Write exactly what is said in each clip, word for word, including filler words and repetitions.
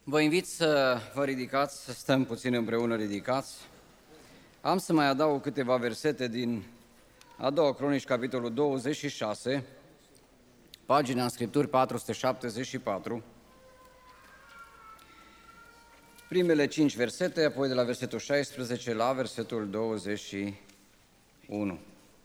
Vă invit să vă ridicați, să stăm puțin împreună ridicați. Am să mai adaug câteva versete din a doua Cronici, capitolul douăzeci și șase, pagina în Scripturi patru sute șaptezeci și patru. Primele cinci versete, apoi de la versetul șaisprezece la versetul douăzeci și unu.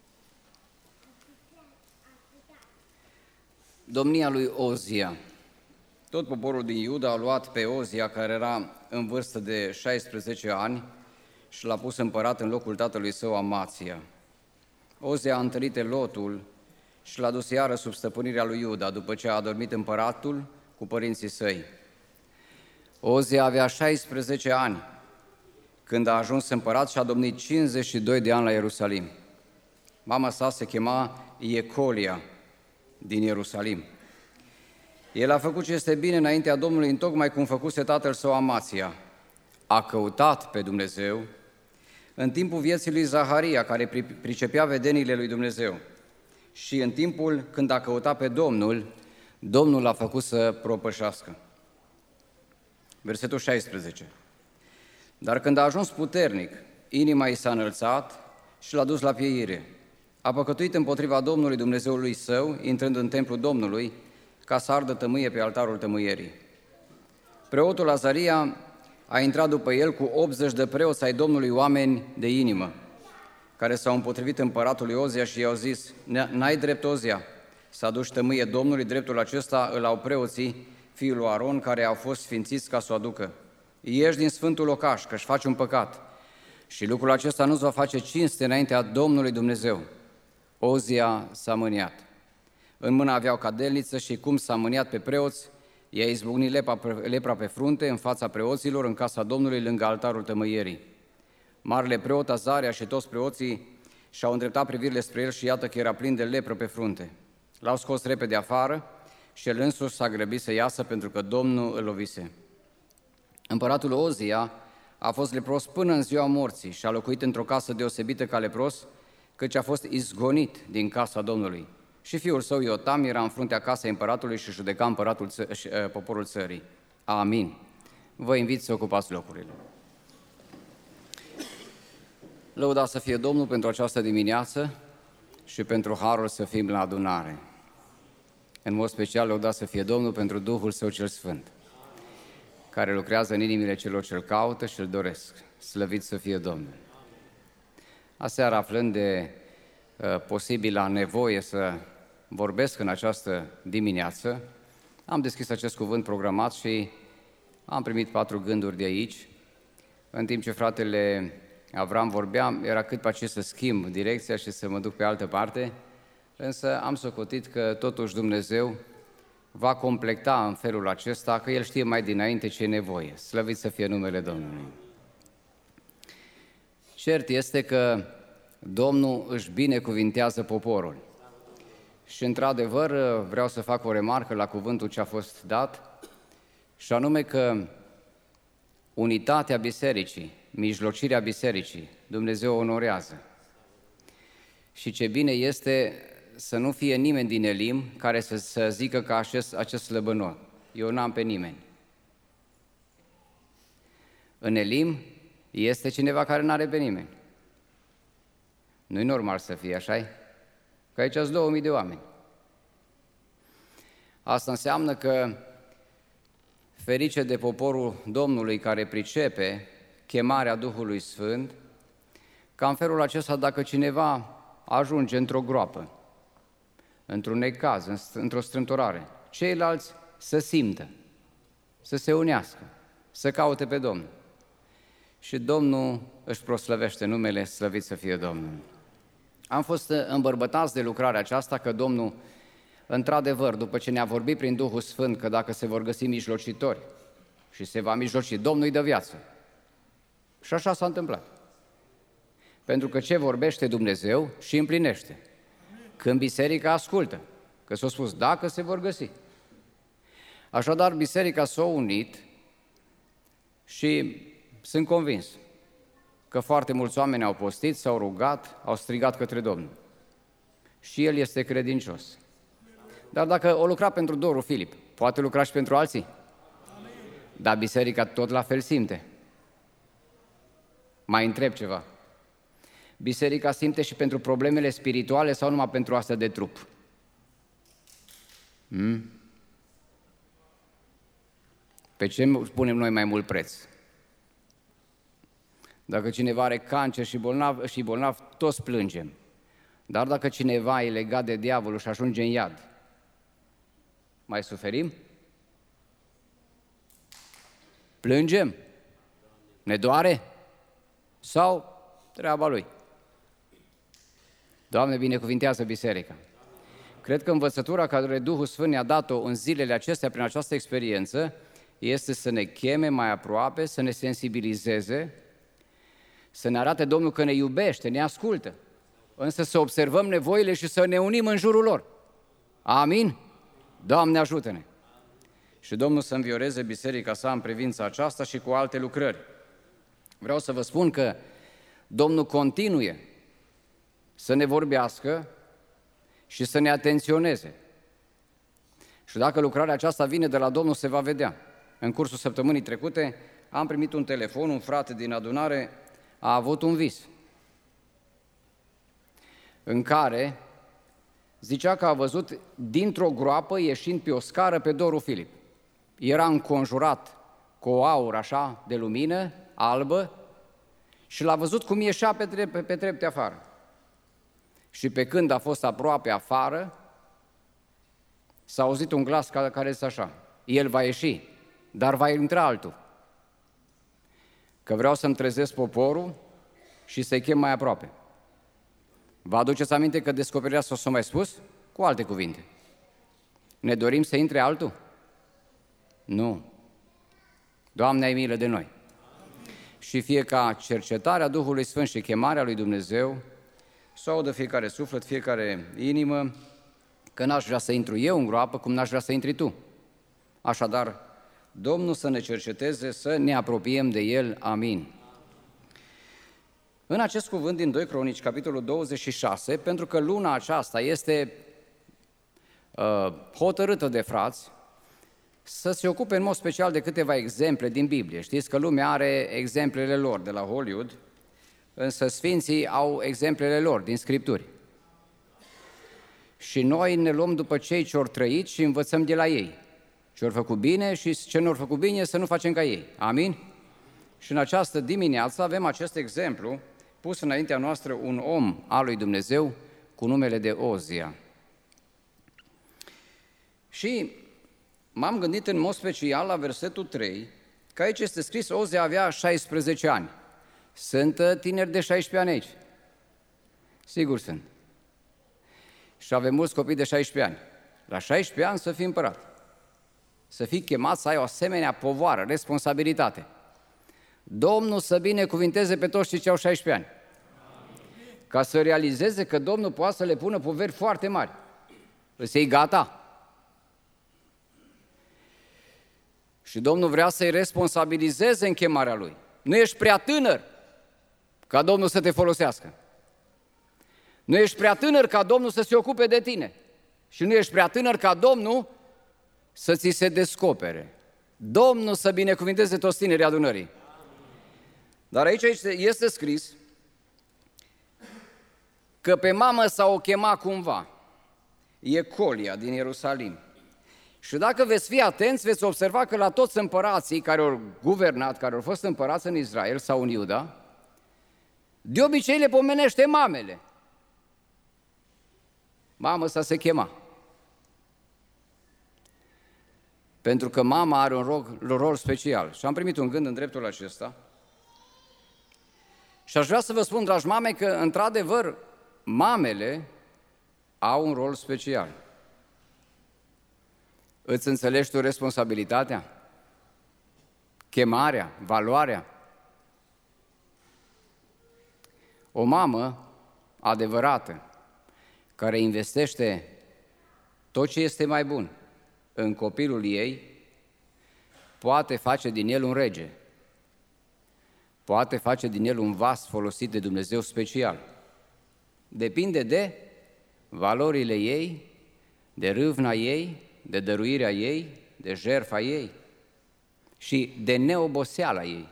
Domnia lui Ozia. Tot poporul din Iuda a luat pe Ozia, care era în vârstă de șaisprezece ani, și l-a pus împărat în locul tatălui său Amația. Ozia a întărit Elotul și l-a dus iară sub stăpânirea lui Iuda, după ce a adormit împăratul cu părinții săi. Ozia avea șaisprezece ani când a ajuns împărat și a domnit cincizeci și doi de ani la Ierusalim. Mama sa se chema Iecolia din Ierusalim. El a făcut ce este bine înaintea Domnului, întocmai cum făcuse tatăl său Amația. A căutat pe Dumnezeu în timpul vieții lui Zaharia, care pricepea vedeniile lui Dumnezeu. Și în timpul când a căutat pe Domnul, Domnul l-a făcut să propășească. Versetul șaisprezece. Dar când a ajuns puternic, inima i s-a înălțat și l-a dus la pieire. A păcătuit împotriva Domnului Dumnezeului său, intrând în templul Domnului, ca să ardă tămâie pe altarul tămâierii. Preotul Azaria a intrat după el cu optzeci de preoți ai Domnului, oameni de inimă, care s-au împotrivit împăratului Ozia și i-au zis: N-ai drept, Ozia, să aduci tămâie Domnului, dreptul acesta îl au preoții, fiul lui Aron, care au fost sfințiți ca să o aducă. Ieși din sfântul locaș, că-și faci un păcat, și lucrul acesta nu-ți va face cinste înaintea Domnului Dumnezeu. Ozia s-a mâniat. În mână aveau cadelniță și cum s-a mâniat pe preoți, i-a izbucnit lepra, lepra pe frunte în fața preoților în casa Domnului lângă altarul tămâierii. Marele preot Azaria și toți preoții și-au îndreptat privirile spre el și iată că era plin de lepră pe frunte. L-au scos repede afară și el însuși s-a grăbit să iasă pentru că Domnul îl lovise. Împăratul Ozia a fost lepros până în ziua morții și a locuit într-o casă deosebită ca lepros, căci a fost izgonit din casa Domnului. Și fiul său Iotam era în fruntea casei împăratului și judeca împăratul ță- și, uh, poporul țării. Amin. Vă invit să ocupați locurile. Lăudați să fie Domnul pentru această dimineață și pentru harul să fim la adunare. În mod special, lăudați să fie Domnul pentru Duhul Său cel Sfânt, care lucrează în inimile celor ce-L caută și-L doresc. Slăvit să fie Domnul! Aseară, aflând de uh, posibila nevoie să vorbesc în această dimineață, am deschis acest cuvânt programat și am primit patru gânduri de aici. În timp ce fratele Avram vorbea, era cât pe ce să schimb direcția și să mă duc pe altă parte, însă am socotit că totuși Dumnezeu va completa în felul acesta, că El știe mai dinainte ce e nevoie. Slăvit să fie numele Domnului! Cert este că Domnul își binecuvintează poporul. Și într-adevăr vreau să fac o remarcă la cuvântul ce a fost dat, și anume că unitatea bisericii, mijlocirea bisericii, Dumnezeu o onorează. Și ce bine este să nu fie nimeni din Elim care să, să zică că acest, acest slăbănor. Eu n-am pe nimeni. În Elim este cineva care n-are pe nimeni. Nu-i normal să fie așa-i? Că aici sunt două mii de oameni. Asta înseamnă că ferice de poporul Domnului care pricepe chemarea Duhului Sfânt, ca în felul acesta, dacă cineva ajunge într-o groapă, într-un necaz, într-o strâmtorare, ceilalți să simtă, să se unească, să caute pe Domnul. Și Domnul își proslăvește numele, slăvit să fie Domnul. Am fost îmbărbătați de lucrarea aceasta că Domnul, într-adevăr, după ce ne-a vorbit prin Duhul Sfânt că dacă se vor găsi mijlocitori și se va mijloci, Domnul îi dă viață. Și așa s-a întâmplat. Pentru că ce vorbește Dumnezeu și împlinește. Când biserica ascultă, că s-a spus dacă se vor găsi. Așadar, biserica s-a unit și sunt convins că foarte mulți oameni au postit, s-au rugat, au strigat către Domnul. Și El este credincios. Dar dacă o lucra pentru Doru Filip, poate lucra și pentru alții? Dar biserica tot la fel simte. Mai întreb ceva. Biserica simte și pentru problemele spirituale sau numai pentru astea de trup? Hmm? Pe ce punem noi mai mult preț? Dacă cineva are cancer și bolnav, și bolnav, toți plângem. Dar dacă cineva e legat de diavolul și ajunge în iad, mai suferim? Plângem? Ne doare? Sau treaba lui? Doamne, binecuvintează biserica. Cred că învățătura care Duhul Sfânt ne-a dat-o în zilele acestea, prin această experiență, este să ne cheme mai aproape, să ne sensibilizeze, să ne arate Domnul că ne iubește, ne ascultă, însă să observăm nevoile și să ne unim în jurul lor. Amin? Doamne, ajută-ne! Și Domnul să învioreze biserica sa în privința aceasta și cu alte lucrări. Vreau să vă spun că Domnul continuie să ne vorbească și să ne atenționeze. Și dacă lucrarea aceasta vine de la Domnul, se va vedea. În cursul săptămânii trecute am primit un telefon, un frate din adunare a avut un vis în care zicea că a văzut dintr-o groapă ieșind pe o scară pe Doru Filip. Era înconjurat cu o aură așa de lumină albă și l-a văzut cum ieșea pe, trep- pe trepte afară. Și pe când a fost aproape afară, s-a auzit un glas care zice așa: el va ieși, dar va intra altul. Că vreau să-mi trezesc poporul și să-i chem mai aproape. Vă aduceți aminte că descoperirea s-o s-o mai spus? Cu alte cuvinte. Ne dorim să intre altul? Nu. Doamne, ai milă de noi. Și fie ca cercetarea Duhului Sfânt și chemarea lui Dumnezeu să audă fiecare suflet, fiecare inimă, că n-aș vrea să intru eu în groapă, cum n-aș vrea să intri tu. Așadar, Domnul să ne cerceteze, să ne apropiem de El. Amin. În acest cuvânt din doi Cronici, capitolul douăzeci și șase, pentru că luna aceasta este uh, hotărâtă de frați să se ocupe în mod special de câteva exemple din Biblie. Știți că lumea are exemplele lor de la Hollywood, însă Sfinții au exemplele lor din Scripturi. Și noi ne luăm după cei ce ori trăit și învățăm de la ei. Ce ori făcut bine și ce nu ori făcut bine să nu facem ca ei. Amin? Și în această dimineață avem acest exemplu pus înaintea noastră, un om al lui Dumnezeu cu numele de Ozia. Și m-am gândit în mod special la versetul trei, că aici este scris: Ozia avea șaisprezece ani. Sunt tineri de șaisprezece ani aici? Sigur sunt. Și avem mulți copii de șaisprezece ani. La șaisprezece ani să fii împărat. Să fii chemat să ai o asemenea povoară, responsabilitate. Domnul să binecuvinteze pe toți cei ce au șaisprezece ani. Ca să realizeze că Domnul poate să le pună poveri foarte mari. Îți iei gata. Și Domnul vrea să-i responsabilizeze în chemarea Lui. Nu ești prea tânăr ca Domnul să te folosească. Nu ești prea tânăr ca Domnul să se ocupe de tine. Și nu ești prea tânăr ca Domnul să ți se descopere. Domnul să binecuvinteze toți tinerii adunării. Dar aici este scris că pe mamă s-a chemat cumva Ecolia din Ierusalim. Și dacă veți fi atenți, veți observa că la toți împărații care au guvernat, care au fost împărați în Israel sau în Iuda, de obicei le pomenește mamele. Mamă să se chema. Pentru că mama are un rol, un rol special. Și am primit un gând în dreptul acesta. Și aș vrea să vă spun, dragi mame, că, într-adevăr, mamele au un rol special. Îți înțelegi tu responsabilitatea? Chemarea? Valoarea? O mamă adevărată, care investește tot ce este mai bun în copilul ei, poate face din el un rege. Poate face din el un vas folosit de Dumnezeu special. Depinde de valorile ei, de râvna ei, de dăruirea ei, de jertfa ei. și de neoboseala ei.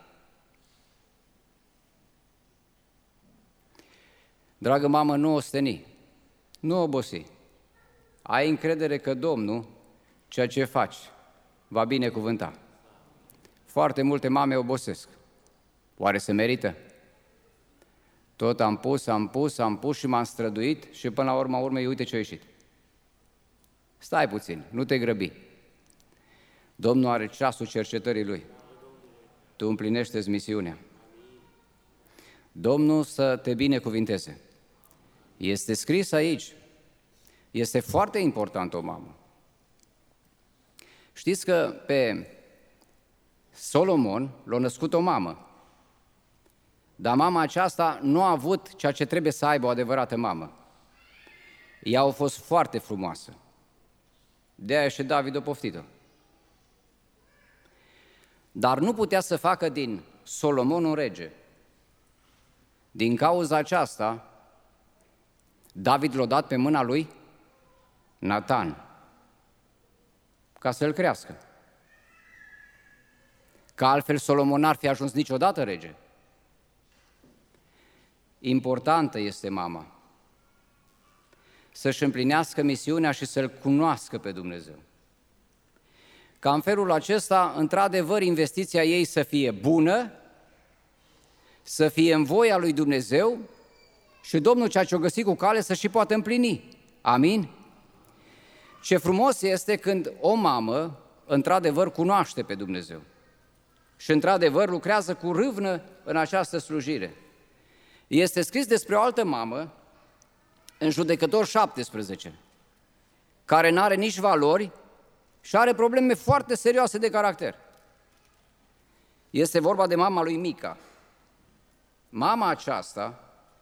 Dragă mamă, nu osteni, nu obosi. Ai încredere că Domnul, ceea ce faci, va binecuvânta. Foarte multe mame obosesc. Oare se merită? Tot am pus, am pus, am pus și m-am străduit și până la urma urmei, uite ce a ieșit. Stai puțin, nu te grăbi. Domnul are ceasul cercetării Lui. Tu împlinește-ți misiunea. Domnul să te binecuvinteze. Este scris aici. Este foarte important o mamă. Știți că pe Solomon l-a născut o mamă, dar mama aceasta nu a avut ceea ce trebuie să aibă o adevărată mamă. Ea a fost foarte frumoasă. De-aia și David a poftit-o. Dar nu putea să facă din Solomon un rege. Din cauza aceasta, David l-a dat pe mâna lui Natan, ca să-l crească. Că altfel Solomon n-ar fi ajuns niciodată rege. Importantă este mama. Să-și împlinească misiunea și să-L cunoască pe Dumnezeu. Ca în felul acesta, într-adevăr, investiția ei să fie bună, să fie în voia lui Dumnezeu și Domnul ceea ce o găsit cu cale să și poată împlini. Amin? Ce frumos este când o mamă, într-adevăr, cunoaște pe Dumnezeu și, într-adevăr, lucrează cu râvnă în această slujire. Este scris despre o altă mamă, în Judecători șaptesprezece, care n-are nici valori și are probleme foarte serioase de caracter. Este vorba de mama lui Mica. Mama aceasta,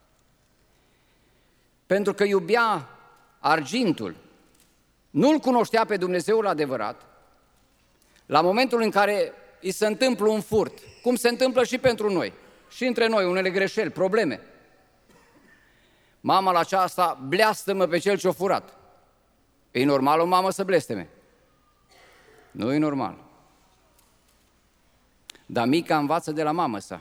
pentru că iubea argintul, nu-L cunoștea pe Dumnezeul adevărat, la momentul în care îi se întâmplă un furt, cum se întâmplă și pentru noi, și între noi, unele greșeli, probleme, mama la aceasta bleastă-mă pe cel ce-o furat. E normal o mamă să blesteme? Nu e normal. Dar Mica învață de la mamă sa.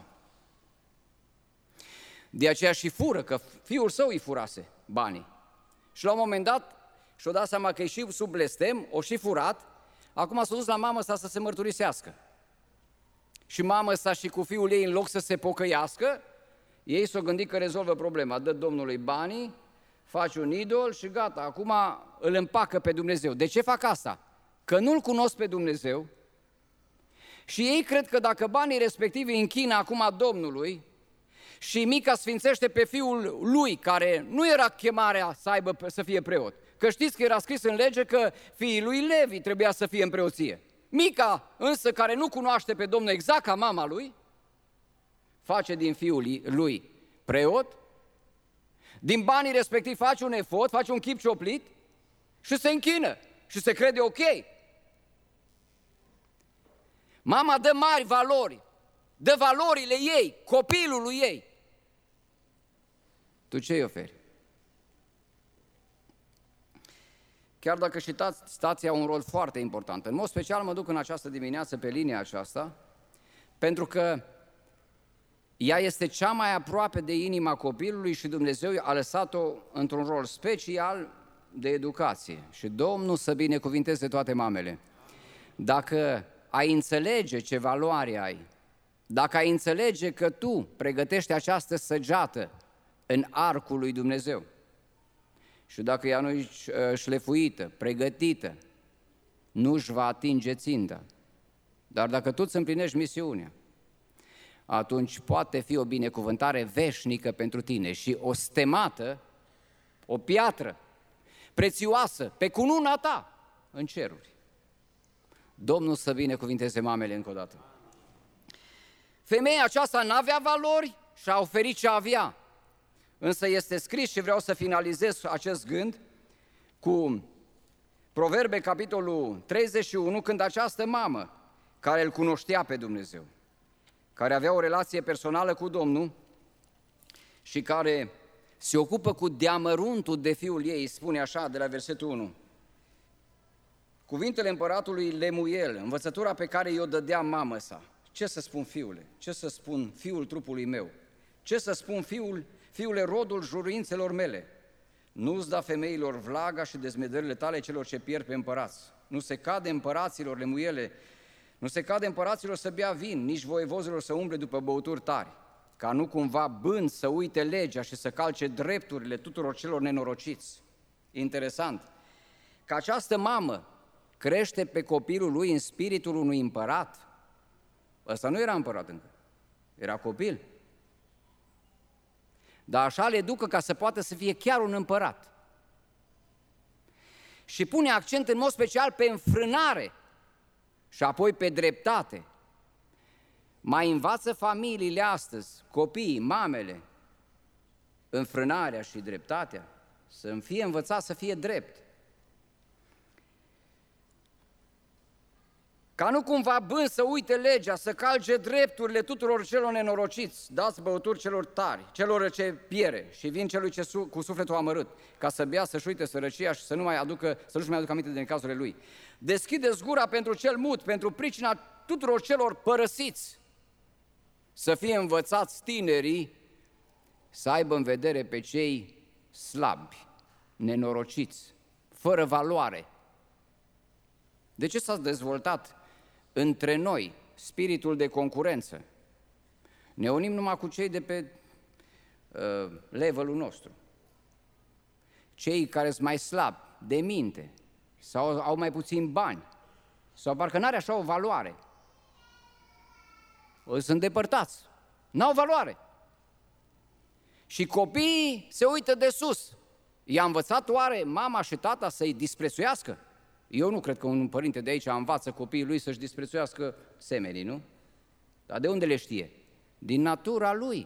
De aceea și fură, că fiul său îi furase banii. Și la un moment dat și-o dat seama că e și sub blestem, o și furat, acum s-a dus la mamă sa să se mărturisească. Și mamă sa și cu fiul ei, în loc să se pocăiască, ei s-au gândit că rezolvă problema. Dă Domnului banii, face un idol și gata, acum îl împacă pe Dumnezeu. De ce fac asta? Că nu-L cunosc pe Dumnezeu și ei cred că dacă banii respectivi îi închină acum Domnului și Mica sfințește pe fiul lui, care nu era chemarea să aibă să fie preot. Că știți că era scris în lege că fiii lui Levi trebuia să fie în preoție. Mica, însă, care nu cunoaște pe Domnul exact ca mama lui, face din fiul lui preot, din banii respectivi face un efort, face un chip cioplit și se închină și se crede ok. Mama dă mari valori, dă valorile ei, copilului ei. Tu ce îi oferi? Chiar dacă și stația au un rol foarte important. În mod special mă duc în această dimineață pe linia aceasta, pentru că ea este cea mai aproape de inima copilului și Dumnezeu a lăsat-o într-un rol special de educație. Și Domnul să binecuvinteze toate mamele. Dacă ai înțelege ce valoare ai, dacă ai înțelege că tu pregătești această săgeată în arcul lui Dumnezeu și dacă ea nu e șlefuită, pregătită, nu își va atinge ținta. Dar dacă tu îți împlinești misiunea, atunci poate fi o binecuvântare veșnică pentru tine și o stemată, o piatră prețioasă pe cununa ta în ceruri. Domnul să binecuvinteze mamele încă o dată. Femeia aceasta n-avea valori și a oferit ce avea. Însă este scris și vreau să finalizez acest gând cu Proverbe, capitolul treizeci și unu, când această mamă care îl cunoștea pe Dumnezeu, care avea o relație personală cu Domnul și care se ocupă cu deamăruntul de fiul ei, spune așa de la versetul unu, Cuvintele împăratului Lemuel, învățătura pe care i-o dădea mamă sa. Ce să spun, fiule? Ce să spun, fiul trupului meu? Ce să spun, fiul, fiule, rodul juruințelor mele? Nu-ți da femeilor vlaga și dezmedările tale celor ce pierd pe împărați. Nu se cade împăraților, Lemuele, nu se cade împăraților să bea vin, nici voievozilor să umble după băuturi tari, ca nu cumva bând să uite legea și să calce drepturile tuturor celor nenorociți. Interesant, că această mamă crește pe copilul lui în spiritul unui împărat. Ăsta nu era împărat încă, era copil. Dar așa le educă ca să poată să fie chiar un împărat. Și pune accent în mod special pe înfrânare și apoi pe dreptate. Mai învață familiile astăzi, copiii, mamele, înfrânarea și dreptatea, să fie învățat să fie drept. Ca nu cumva bând să uite legea, să calce drepturile tuturor celor nenorociți, dați băuturi celor tari, celor ce piere și vin celui ce su- cu sufletul amărât, ca să bea, să-și uite sărăcia și să nu mai aducă, să nu-și mai aducă aminte de necazurile lui. Deschideți gura pentru cel mut, pentru pricina tuturor celor părăsiți, să fie învățați tinerii să aibă în vedere pe cei slabi, nenorociți, fără valoare. De ce s-a dezvoltat între noi spiritul de concurență? Ne unim numai cu cei de pe uh, levelul nostru. Cei care sunt mai slabi, de minte, sau au mai puțin bani, sau parcă n-are așa o valoare. Sunt îndepărtați, n-au valoare. Și copiii se uită de sus. I-a învățat oare mama și tata să-i disprețuiască? Eu nu cred că un părinte de aici învață copiii lui să-și disprețuiască semenii, nu? Dar de unde le știe? Din natura lui.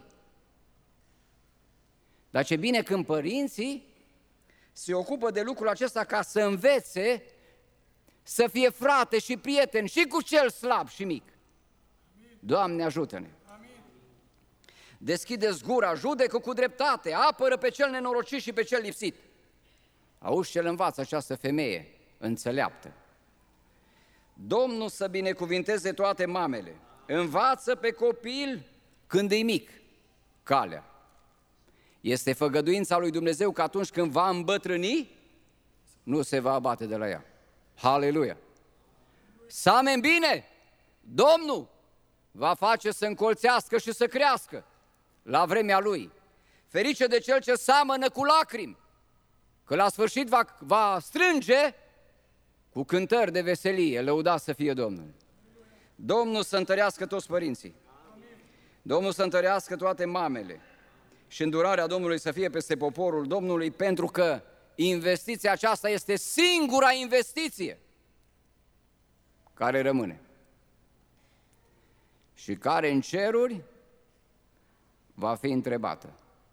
Dar ce bine când părinții se ocupă de lucrul acesta ca să învețe să fie frate și prieten și cu cel slab și mic. Doamne, ajută-ne! Deschideți gura, judecă cu dreptate, apără pe cel nenorocit și pe cel lipsit. Auzi ce-l învață această femeie înțeleaptă. Domnul să binecuvinteze toate mamele, învață pe copil când e mic calea. Este făgăduința lui Dumnezeu că atunci când va îmbătrâni, nu se va abate de la ea. Haleluia! Să amen bine! Domnul va face să încolțească și să crească la vremea lui. Ferice de cel ce seamănă cu lacrimi, că la sfârșit va, va strânge cu cântări de veselie, lăudat să fie Domnul. Domnul să întărească toți părinții. Domnul să întărească toate mamele și îndurarea Domnului să fie peste poporul Domnului, pentru că investiția aceasta este singura investiție care rămâne și care în ceruri va fi întrebată.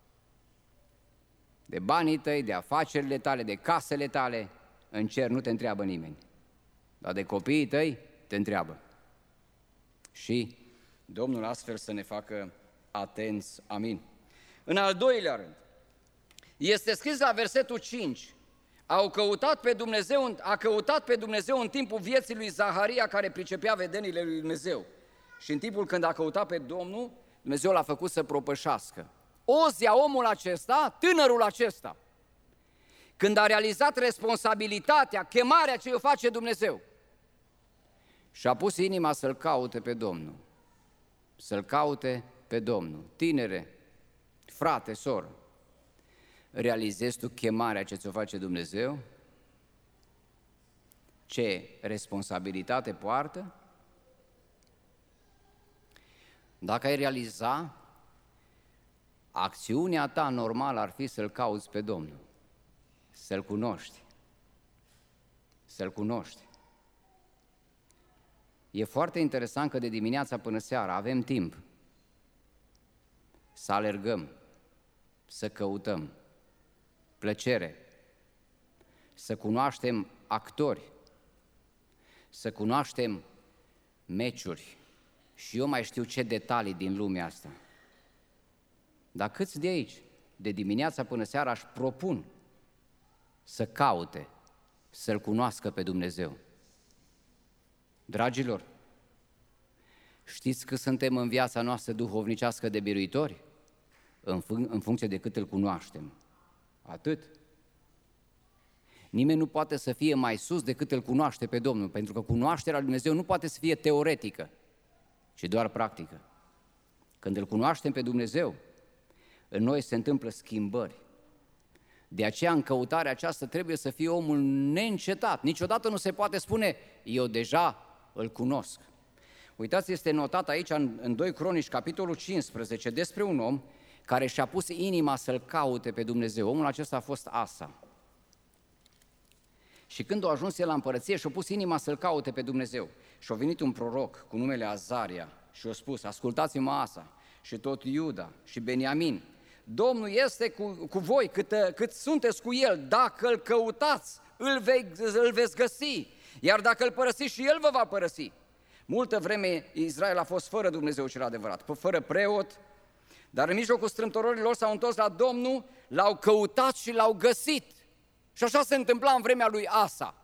De banii tăi, de afacerile tale, de casele tale, în cer nu te întreabă nimeni. Dar de copiii tăi te întreabă. Și Domnul astfel să ne facă atenți. Amin. În al doilea rând, este scris la versetul cinci, au căutat pe Dumnezeu, a căutat pe Dumnezeu în timpul vieții lui Zaharia, care pricepea vedenile lui Dumnezeu. Și în timpul când a căutat pe Domnul, Dumnezeu l-a făcut să propășească. Ozia, omul acesta, tânărul acesta, când a realizat responsabilitatea, chemarea ce o face Dumnezeu, și-a pus inima să-L caute pe Domnul, să-L caute pe Domnul. Tinere, frate, soră, realizezi tu chemarea ce ți-o face Dumnezeu? Ce responsabilitate poartă? Dacă ai realiza, acțiunea ta normală ar fi să-L cauți pe Domnul, să-L cunoști, să-L cunoști. E foarte interesant că de dimineața până seara avem timp să alergăm, să căutăm plăcere, să cunoaștem actori, să cunoaștem meciuri și eu mai știu ce detalii din lumea asta. Dar câți de aici, de dimineața până seara, își propun să caute, să-L cunoască pe Dumnezeu? Dragilor, știți că suntem în viața noastră duhovnicească de biruitori? În, fun- în funcție de cât îl cunoaștem. Atât. Nimeni nu poate să fie mai sus decât îl cunoaște pe Domnul, pentru că cunoașterea lui Dumnezeu nu poate să fie teoretică, ci doar practică. Când îl cunoaștem pe Dumnezeu, în noi se întâmplă schimbări. De aceea, în căutarea aceasta, trebuie să fie omul neîncetat. Niciodată nu se poate spune, eu deja îl cunosc. Uitați, este notat aici în, în doi Cronici, capitolul cincisprezece, despre un om care și-a pus inima să-L caute pe Dumnezeu. Omul acesta a fost Asa. Și când a ajuns el la împărăție și-a pus inima să-L caute pe Dumnezeu, și a venit un proroc cu numele Azaria și a spus, ascultați-mă Asa și tot Iuda și Beniamin, Domnul este cu, cu voi cât, cât sunteți cu El, dacă îl căutați, îl, vei, îl veți găsi, iar dacă îl părăsiți și El vă va părăsi. Multă vreme Israel a fost fără Dumnezeu cel adevărat, fără preot, dar în mijlocul strâmtorărilor s-au întors la Domnul, l-au căutat și l-au găsit. Și așa se întâmpla în vremea lui Asa.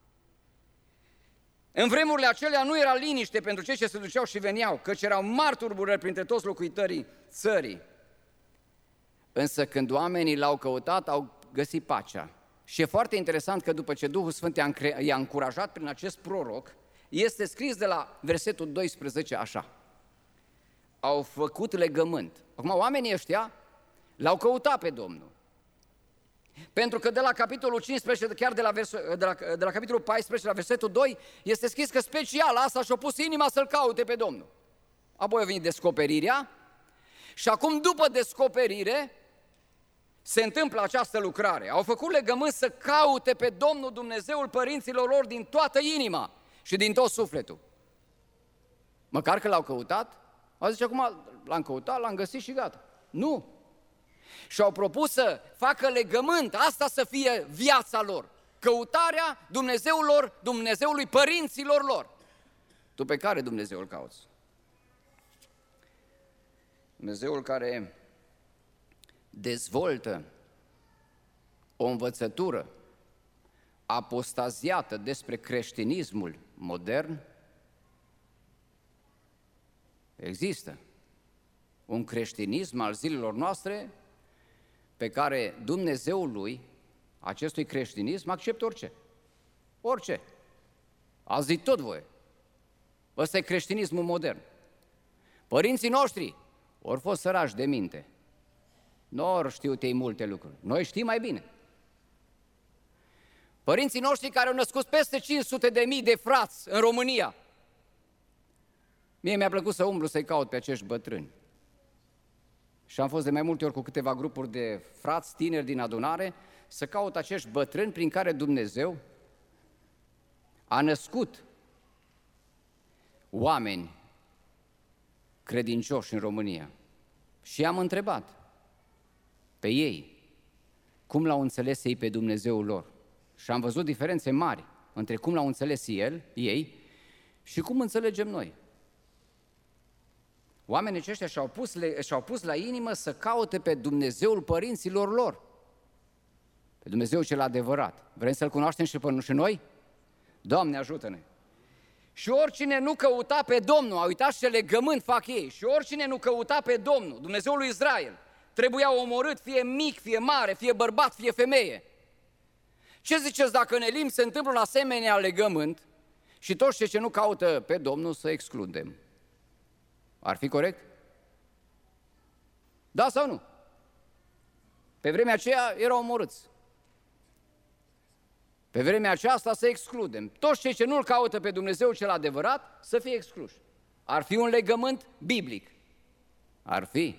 În vremurile acelea nu era liniște pentru cei ce se duceau și veneau, căci erau mari tulburări printre toți locuitorii țării. Însă când oamenii l-au căutat, au găsit pacea. Și e foarte interesant că după ce Duhul Sfânt i-a, încre- i-a încurajat prin acest proroc, este scris de la versetul doisprezece așa. Au făcut legământ. Acum oamenii ăștia l-au căutat pe Domnul. Pentru că de la capitolul cincisprezece, chiar de la, vers, de la, de la capitolul paisprezece, la versetul doi, este scris că special Asa și-a pus inima să-L caute pe Domnul. Apoi a venit descoperirea și acum după descoperire se întâmplă această lucrare. Au făcut legământ să caute pe Domnul Dumnezeul părinților lor din toată inima și din tot sufletul. Măcar că l-au căutat, au zis acum l-am căutat, l-am găsit și gata. Nu! Și-au propus să facă legământ, asta să fie viața lor, căutarea Dumnezeului lor, Dumnezeului părinților lor. Tu pe care Dumnezeu îl cauți? Dumnezeul care dezvoltă o învățătură apostaziată despre creștinismul modern? Există un creștinism al zilelor noastre pe care Dumnezeul lui, acestui creștinism, acceptă orice. Orice. Ați zis tot voi. Ăsta e creștinismul modern. Părinții noștri ori fost sărași de minte, nu ori știut ei multe lucruri. Noi știm mai bine. Părinții noștri care au născut peste cinci sute de mii de frați în România. Mie mi-a plăcut să umblu să-i caut pe acești bătrâni. Și am fost de mai multe ori cu câteva grupuri de frați tineri din adunare să caut acești bătrâni prin care Dumnezeu a născut oameni credincioși în România. Și i-am întrebat pe ei cum l-au înțeles ei pe Dumnezeul lor. Și am văzut diferențe mari între cum l-au înțeles el, ei și cum înțelegem noi. Oamenii aceștia și-au pus, și-au pus la inimă să caute pe Dumnezeul părinților lor, pe Dumnezeu cel adevărat. Vrem să-L cunoaștem și pe și noi? Doamne, ajută-ne! Și oricine nu căuta pe Domnul, a uitat ce legământ fac ei, și oricine nu căuta pe Domnul, Dumnezeul lui Israel, trebuia omorât, fie mic, fie mare, fie bărbat, fie femeie. Ce ziceți dacă în Elim se întâmplă un asemenea legământ și toți cei ce nu caută pe Domnul să excludem? Ar fi corect? Da sau nu? Pe vremea aceea erau omorâți. Pe vremea aceasta să excludem. Toți cei ce nu-L caută pe Dumnezeu cel adevărat să fie excluși. Ar fi un legământ biblic. Ar fi.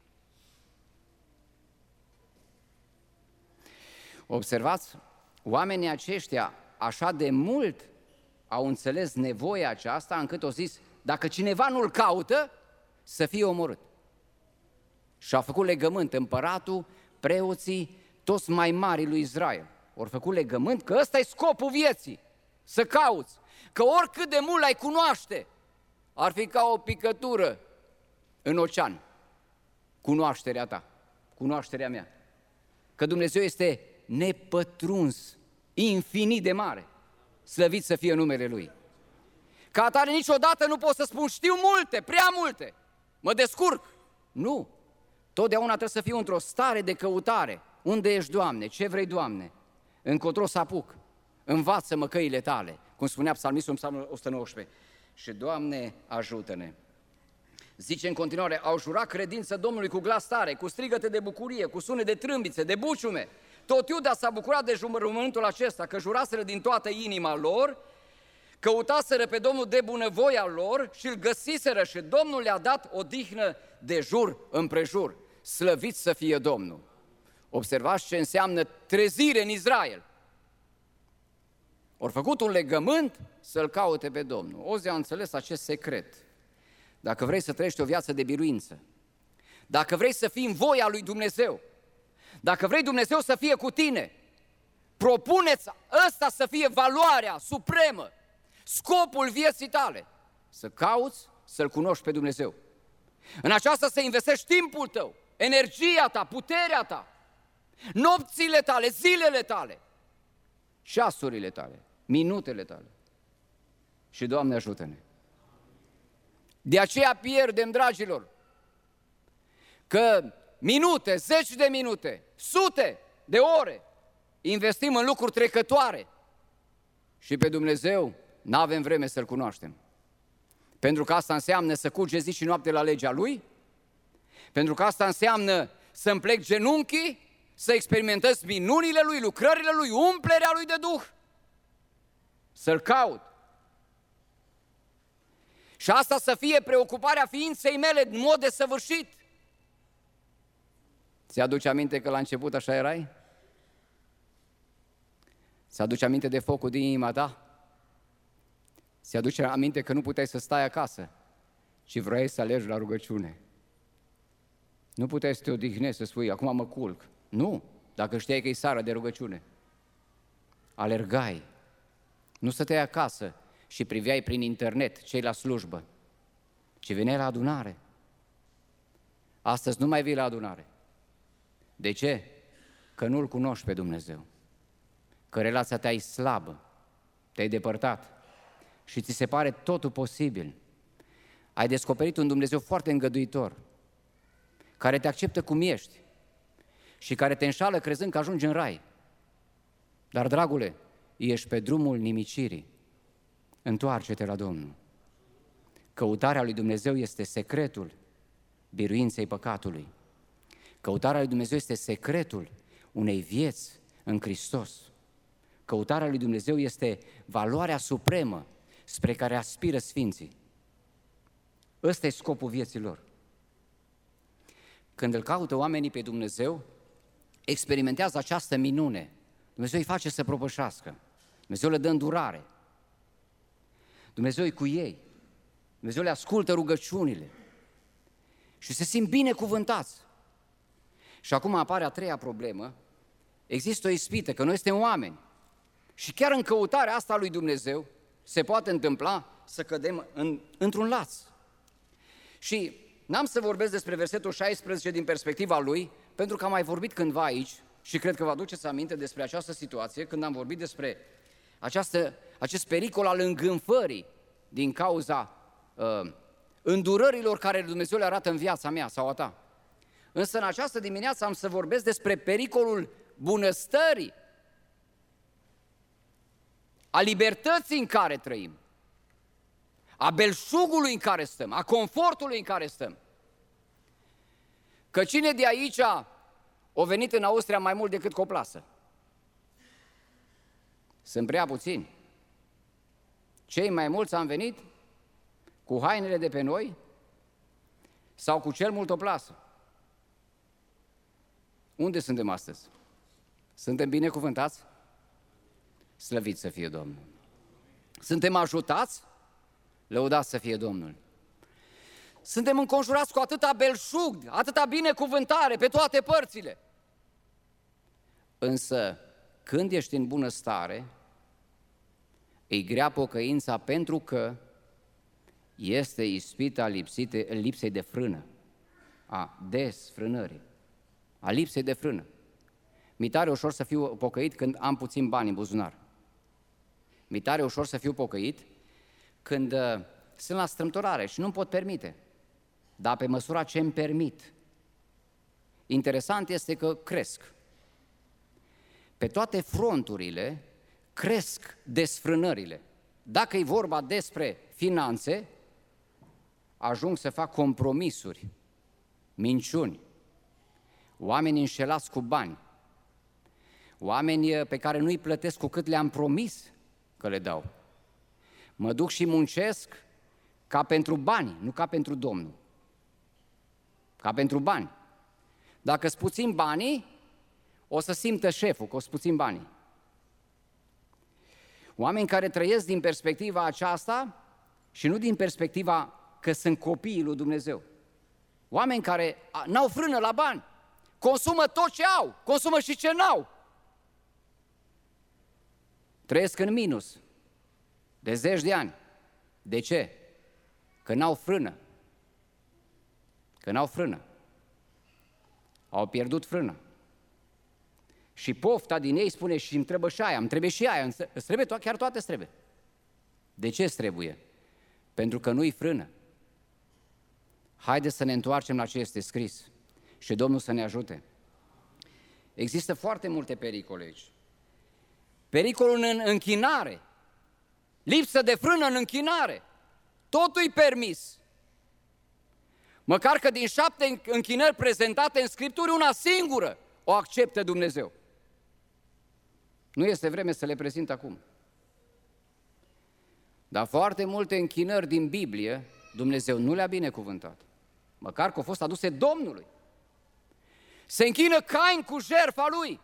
Observați, oamenii aceștia așa de mult au înțeles nevoia aceasta încât au zis, dacă cineva nu-L caută, să fie omorât. Și a făcut legământ împăratul, preoții, toți mai mari lui Israel. Au făcut legământ că ăsta e scopul vieții, să cauți, că oricât de mult l-ai cunoaște, ar fi ca o picătură în ocean, cunoașterea ta, cunoașterea mea, că Dumnezeu este nepătruns, infinit de mare, slăvit să fie numele Lui. Ca atare niciodată nu pot să spun știu multe, prea multe, mă descurc. Nu, totdeauna trebuie să fiu într-o stare de căutare. Unde ești, Doamne? Ce vrei, Doamne? Încotro să apuc? Învață-mă căile tale, cum spunea psalmistul în psalmul o sută nouăsprezece. Și Doamne, ajută-ne! Zice în continuare, au jurat credință Domnului cu glas tare, cu strigăte de bucurie, cu sunet de trâmbițe, de buciume. Tot Iuda s-a bucurat de jurământul acesta, că juraseră din toată inima lor, căutaseră pe Domnul de bunăvoia lor și îl găsiseră și Domnul le-a dat odihnă de jur împrejur. Slăvit să fie Domnul! Observați ce înseamnă trezire în Israel. Ori făcut un legământ să-L caute pe Domnul. Ozia a înțeles acest secret. Dacă vrei să trăiești o viață de biruință, dacă vrei să fii în voia lui Dumnezeu, dacă vrei Dumnezeu să fie cu tine, propuneți ăsta să fie valoarea supremă, scopul vieții tale, să cauți să-L cunoști pe Dumnezeu. În aceasta să investești timpul tău, energia ta, puterea ta, nopțile tale, zilele tale, ceasurile tale, minutele tale. Și Doamne ajută-ne! De aceea pierdem, dragilor, că minute, zeci de minute, sute de ore investim în lucruri trecătoare și pe Dumnezeu n-avem vreme să-L cunoaștem. Pentru că asta înseamnă să curge zi și noapte la legea Lui, pentru că asta înseamnă să-mi plec genunchii, să experimentez minunile Lui, lucrările Lui, umplerea Lui de Duh, să-L caut. Și asta să fie preocuparea ființei mele în mod desăvârșit. Ți-aduce aminte că la început așa erai? Ți-aduce aminte de focul din inima ta? Ți-aduce aminte că nu puteai să stai acasă, ci vrei să alergi la rugăciune? Nu puteai să te odihnești, să spui, acum mă culc. Nu, dacă știai că e seara de rugăciune. Alergai, nu stăteai acasă și priveai prin internet cei la slujbă, ci veneai la adunare. Astăzi nu mai vii la adunare. De ce? Că nu-L cunoști pe Dumnezeu, că relația ta e slabă, te-ai depărtat și ți se pare totul posibil. Ai descoperit un Dumnezeu foarte îngăduitor, care te acceptă cum ești și care te înșală crezând că ajungi în rai. Dar, dragule, ești pe drumul nimicirii. Întoarce-te la Domnul. Căutarea lui Dumnezeu este secretul biruinței păcatului. Căutarea lui Dumnezeu este secretul unei vieți în Hristos. Căutarea lui Dumnezeu este valoarea supremă spre care aspiră sfinții. Ăsta e scopul vieții lor. Când îl caută oamenii pe Dumnezeu, experimentează această minune. Dumnezeu îi face să propășească. Dumnezeu le dă îndurare. Dumnezeu e cu ei. Dumnezeu le ascultă rugăciunile. Și se simt binecuvântați. Și acum apare a treia problemă. Există o ispită, că noi suntem oameni. Și chiar în căutarea asta lui Dumnezeu se poate întâmpla să cădem în, într-un laț. Și n-am să vorbesc despre versetul șaisprezece din perspectiva lui, pentru că am mai vorbit cândva aici și cred că vă aduceți aminte despre această situație, când am vorbit despre această, acest pericol al îngânfării din cauza uh, îndurărilor care Dumnezeu le arată în viața mea sau a ta. Însă în această dimineață am să vorbesc despre pericolul bunăstării, a libertății în care trăim, a belșugului în care stăm, a confortului în care stăm. Că cine de aici a venit în Austria mai mult decât cu o plasă? Sunt prea puțini. Cei mai mulți am venit cu hainele de pe noi sau cu cel mult o plasă. Unde suntem astăzi? Suntem binecuvântați? Slăvit să fie Domnul! Suntem ajutați? Lăudați să fie Domnul! Suntem înconjurați cu atâta belșug, atâta binecuvântare pe toate părțile. Însă, când ești în bună stare, e grea pocăința pentru că este ispita lipsite, lipsei de frână, a desfrânării, a lipsei de frână. Mi tare ușor să fiu pocăit când am puțin bani în buzunar. Mi tare ușor să fiu pocăit când uh, sunt la strâmtorare și nu-mi pot permite, dar pe măsura ce îmi permit, interesant este că cresc. Pe toate fronturile cresc desfrânările. Dacă e vorba despre finanțe, ajung să fac compromisuri, minciuni, oameni înșelați cu bani, oameni pe care nu îi plătesc cu cât le-am promis că le dau. Mă duc și muncesc ca pentru bani, nu ca pentru Domnul. Ca pentru bani. Dacă-s puțin banii, o să simtă șeful că o să puțin banii. Oameni care trăiesc din perspectiva aceasta și nu din perspectiva că sunt copiii lui Dumnezeu. Oameni care n-au frână la bani, consumă tot ce au, consumă și ce n-au. Trăiesc în minus de zeci de ani. De ce? Că n-au frână. Că n-au frână. Au pierdut frână. Și pofta din ei spune și îmi trebuie și aia, îmi trebuie și aia, îți trebuie, chiar toate îți trebuie. De ce îți trebuie? Pentru că nu-i frână. Haideți să ne întoarcem la ce este scris și Domnul să ne ajute. Există foarte multe pericole aici. Pericolul în închinare, lipsă de frână în închinare, totul-i permis. Măcar că din șapte închinări prezentate în Scripturi, una singură o acceptă Dumnezeu. Nu este vreme să le prezint acum. Dar foarte multe închinări din Biblie, Dumnezeu nu le-a binecuvântat. Măcar că au fost aduse Domnului. Se închină Cain cu jertfa lui.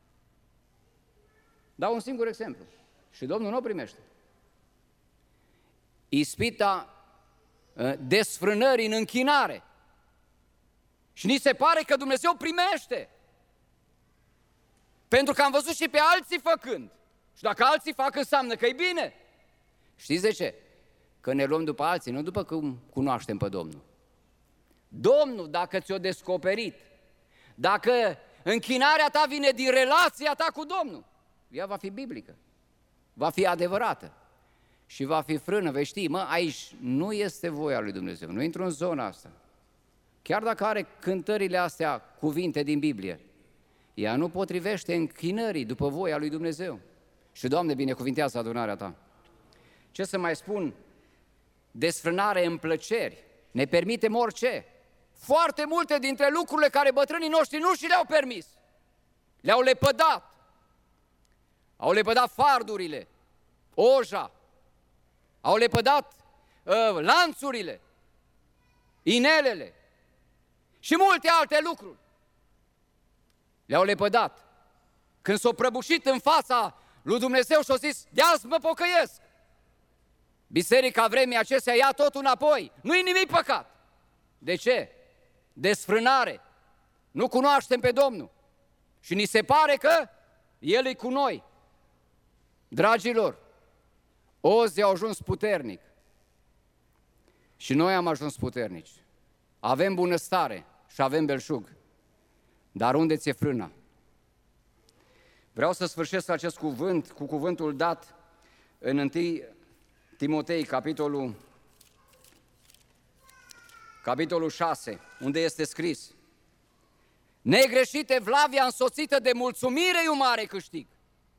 Dau un singur exemplu. Și Domnul nu o primește. Ispita desfrânării în închinare. Și ni se pare că Dumnezeu primește. Pentru că am văzut și pe alții făcând. Și dacă alții fac, înseamnă că e bine. Știți de ce? Că ne luăm după alții, nu după cum cunoaștem pe Domnul. Domnul, dacă ți-o descoperit, dacă închinarea ta vine din relația ta cu Domnul, ea va fi biblică, va fi adevărată și va fi frână. Vei ști, mă, aici nu este voia lui Dumnezeu, nu intru în zona asta. Chiar dacă are cântările astea cuvinte din Biblie, ea nu potrivește închinării după voia lui Dumnezeu. Și, Doamne, binecuvintează adunarea ta. Ce să mai spun? Desfrânare în plăceri. Ne permitem orice. Foarte multe dintre lucrurile care bătrânii noștri nu și le-au permis. Le-au lepădat. Au lepădat fardurile, oja, au lepădat uh, lanțurile, inelele și multe alte lucruri. Le-au lepădat. Când s-au prăbușit în fața lui Dumnezeu și au zis, de azi mă pocăiesc. Biserica vremii acestea ia totul înapoi. Nu-i nimic păcat. De ce? Desfrânare. Nu cunoaștem pe Domnul. Și ni se pare că El e cu noi. Dragilor, Ozi a ajuns puternic. Și noi am ajuns puternici. Avem bunăstare și avem belșug. Dar unde ți-e frâna? Vreau să sfârșesc acest cuvânt cu cuvântul dat în întâi Timotei, capitolul, capitolul șase, unde este scris: negreșit evlavia însoțită de mulțumire e un mare câștig.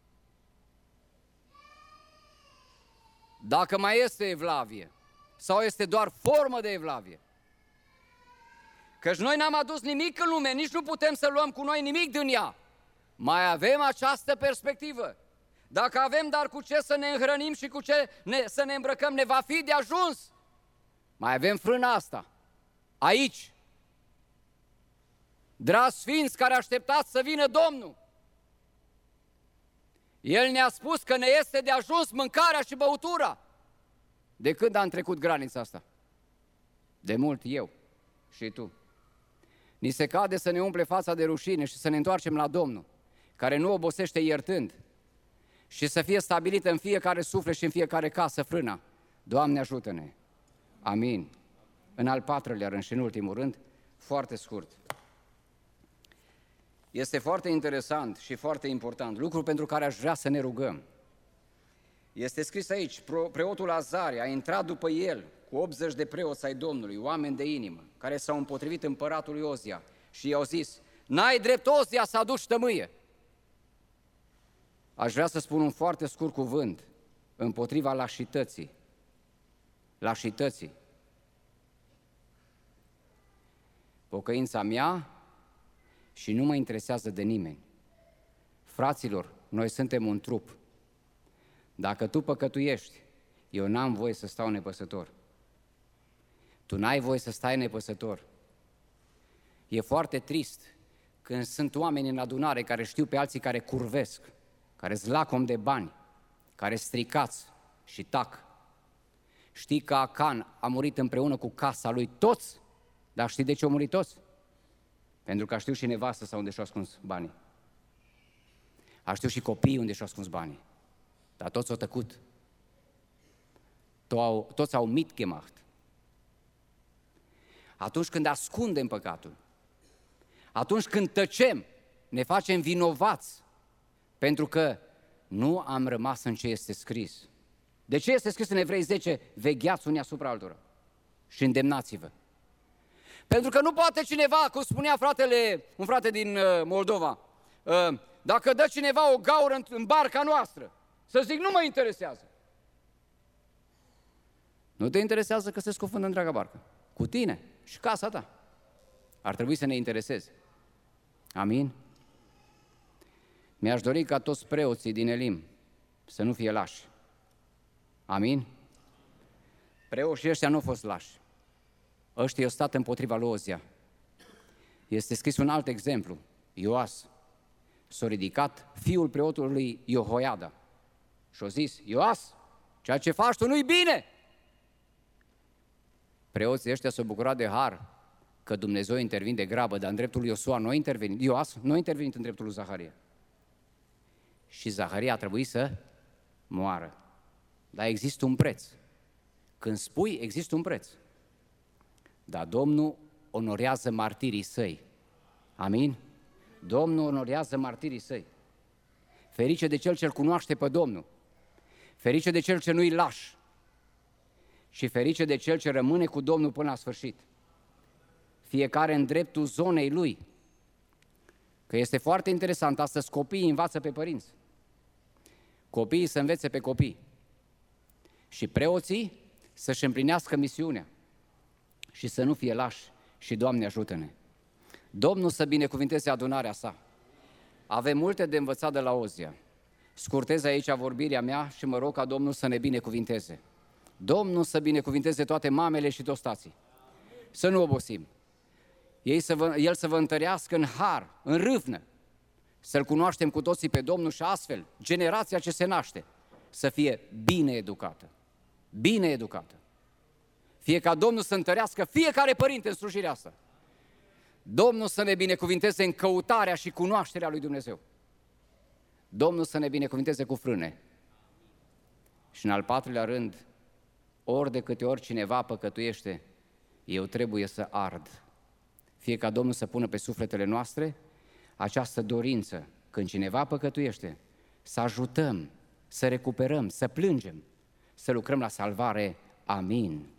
Dacă mai este evlavie sau este doar formă de evlavie. Căci noi n-am adus nimic în lume, nici nu putem să luăm cu noi nimic din ea. Mai avem această perspectivă. Dacă avem dar cu ce să ne înhrănim și cu ce ne, să ne îmbrăcăm, ne va fi de ajuns. Mai avem frâna asta, aici. Dragi sfinți care așteptați să vină Domnul, El ne-a spus că ne este de ajuns mâncarea și băutura. De când am trecut granița asta? De mult eu și tu. Ni se cade să ne umple fața de rușine și să ne întoarcem la Domnul, care nu obosește iertând, și să fie stabilită în fiecare suflet și în fiecare casă frâna. Doamne, ajută-ne! Amin. În al patrulea rând și în ultimul rând, foarte scurt. Este foarte interesant și foarte important, lucru pentru care aș vrea să ne rugăm. Este scris aici, preotul Azaria a intrat după el cu optzeci de preoți ai Domnului, oameni de inimă, care s-au împotrivit împăratului Ozia și i-au zis: n-ai drept, Ozia, să aduci tămâie. Aș vrea să spun un foarte scurt cuvânt împotriva lașității. Lașității. Pocăința mea și nu mă interesează de nimeni. Fraților, noi suntem un trup. Dacă tu păcătuiești, eu n-am voie să stau nepăsător. Tu n-ai voie să stai nepăsător. E foarte trist când sunt oameni în adunare care știu pe alții care curvesc, care zlacom de bani, care stricați și tac. Știi că Acan a murit împreună cu casa lui toți, dar știi de ce au murit toți? Pentru că a știut și nevastă sau unde și-au ascuns banii. A știut și copiii unde și-au ascuns banii. Dar toți au tăcut. Toți au mitgemacht. Atunci când ascundem păcatul, atunci când tăcem, ne facem vinovați, pentru că nu am rămas în ce este scris. De ce este scris în Evrei zece? Vegheați unii asupra altora și îndemnați-vă. Pentru că nu poate cineva, cum spunea fratele, un frate din Moldova, dacă dă cineva o gaură în barca noastră, să zic, nu mă interesează. Nu te interesează că se scufundă întreaga barcă. Cu tine și casa ta. Ar trebui să ne intereseze. Amin? Mi-aș dori ca toți preoții din Elim să nu fie lași. Amin? Preoții ăștia nu au fost lași. Ăștia au stat împotriva lui Ozia. Este scris un alt exemplu. Ioas. S-a ridicat fiul preotului Iohoiada și a zis: Ioas, ceea ce faci tu nu-i bine. Preoții ăștia s-au bucurat de har că Dumnezeu intervine de grabă, dar în dreptul lui Iosua nu a intervenit. Ioas nu a intervenit în dreptul lui Zaharia. Și Zaharia a trebuit să moară. Dar există un preț. Când spui, există un preț. Dar Domnul onorează martirii săi. Amin? Domnul onorează martirii săi. Ferice de cel ce-L cunoaște pe Domnul. Ferice de cel ce nu-i laș. Și ferice de cel ce rămâne cu Domnul până la sfârșit. Fiecare în dreptul zonei lui. Că este foarte interesant, astăzi copiii învață pe părinți. Copiii să învețe pe copii. Și preoții să-și împlinească misiunea. Și să nu fie lași. Și Doamne ajută-ne. Domnul să binecuvinteze adunarea sa. Avem multe de învățat de la Ozia. Scurtez aici vorbirea mea și mă rog ca Domnul să ne binecuvinteze. Domnul să binecuvinteze toate mamele și toți tații. Să nu obosim. Ei să vă, El să vă întărească în har, în râvnă. Să-L cunoaștem cu toții pe Domnul și astfel, generația ce se naște, să fie bine educată. Bine educată. Fie ca Domnul să întărească fiecare părinte în slujirea asta. Domnul să ne binecuvinteze în căutarea și cunoașterea lui Dumnezeu. Domnul să ne binecuvinteze cu frâne. Și în al patrulea rând, ori de câte ori cineva păcătuiește, eu trebuie să ard. Fie ca Domnul să pună pe sufletele noastre această dorință, când cineva păcătuiește, să ajutăm, să recuperăm, să plângem, să lucrăm la salvare. Amin.